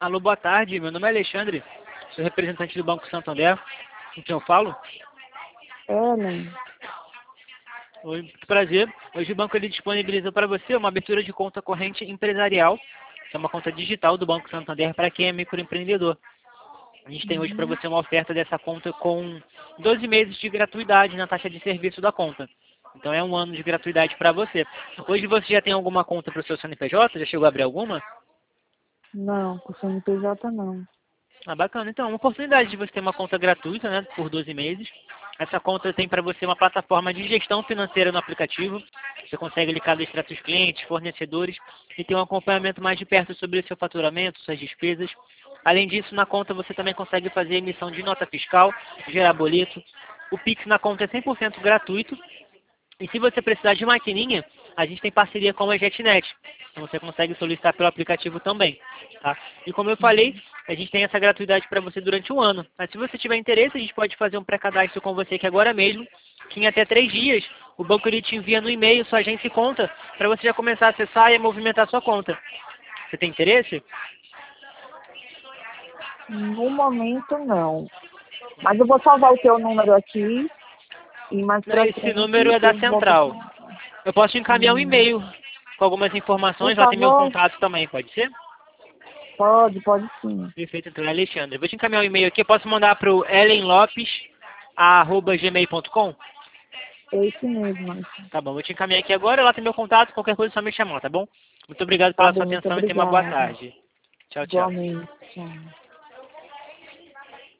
Alô, boa tarde. Meu nome é Alexandre. Sou representante do Banco Santander. Com quem eu falo? Ellen. Oi, muito prazer. Hoje o banco ele disponibilizou para você uma abertura de conta corrente empresarial, que é uma conta digital do Banco Santander para quem é microempreendedor. A gente tem hoje para você uma oferta dessa conta com 12 meses de gratuidade na taxa de serviço da conta. Então é um ano de gratuidade para você. Hoje você já tem alguma conta para o seu CNPJ? Já chegou a abrir alguma? Não, com CNPJ não. Ah, bacana. Então, uma oportunidade de você ter uma conta gratuita, né, por 12 meses. Essa conta tem para você uma plataforma de gestão financeira no aplicativo. Você consegue ali cadastrar seus clientes, fornecedores e ter um acompanhamento mais de perto sobre o seu faturamento, suas despesas. Além disso, na conta você também consegue fazer emissão de nota fiscal, gerar boleto. O Pix na conta é 100% gratuito. E se você precisar de maquininha, a gente tem parceria com a JetNet. Então você consegue solicitar pelo aplicativo também. Tá? E como eu falei, a gente tem essa gratuidade para você durante um ano. Mas se você tiver interesse, a gente pode fazer um pré-cadastro com você aqui agora mesmo, que em até 3 dias o banco ele te envia no e-mail sua agência e conta, para você já começar a acessar e a movimentar sua conta. Você tem interesse? No momento não. Mas eu vou salvar o teu número aqui e mais pra Esse número frente é da eu volto. central. Eu posso te encaminhar um Hum, e-mail com algumas por informações, lá tem meu favor, contato também, pode ser? pode sim. Perfeito, então, Alexandre. Vou te encaminhar um e-mail aqui. Eu posso mandar para o ellenlopes@gmail.com? É esse mesmo. Alisson. Tá bom, vou te encaminhar aqui agora. Lá tem meu contato. Qualquer coisa é só me chamar, tá bom? Muito obrigado Tá pela sua bem, muito atenção e tenha uma boa obrigada. tarde. Tchau, tchau. Igualmente. Tchau.